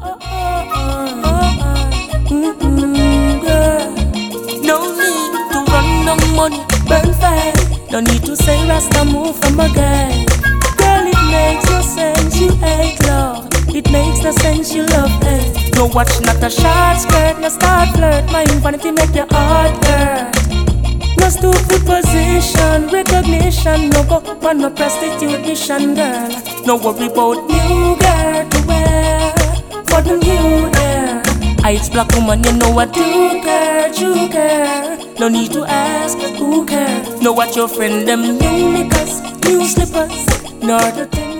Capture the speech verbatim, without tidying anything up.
oh, oh, oh. Mm-mm, girl. No need to run no money, burn fast. No need to say Rasta move from a guy. Girl, it makes no sense, you hate love. It makes no sense, you love hate. No watch, not a short skirt, no start flirt. My vanity make your heart hurt. No stupid position, recognition. No go on no prostitute mission, girl. No worry about new girl to wear for the new era. It's black woman, you know what do care, do care. No need to ask who care. Know what your friend them new knickers, new slippers, nor the thing.